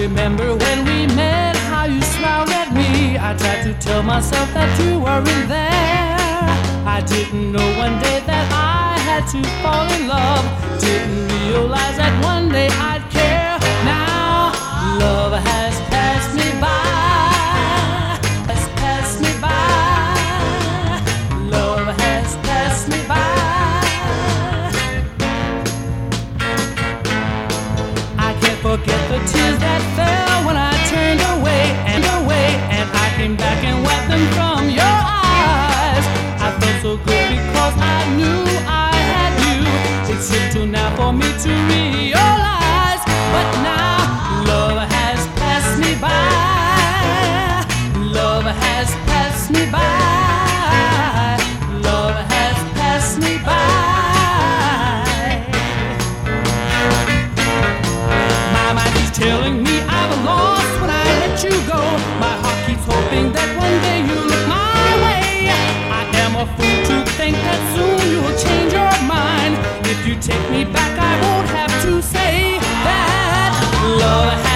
remember when we met, how you smiled at me. I tried to tell myself that you weren't there. I didn't know one day that I had to fall in love. Didn't realize that one day I'd care. Now love has passed me by. Has passed me by. Love has passed me by. I can't forget the tears that fell when I turned away, and I came back and wiped them from your eyes. I felt so good because I knew I had you. It took till now for me to realize, but now love has passed me by. Love has passed me by. Love has passed me by. My mind is telling me I've lost when I let you go. My heart keeps hoping that one day you'll look my way. I am a fool to think that soon you'll change your mind. If you take me back, I won't have to say that love has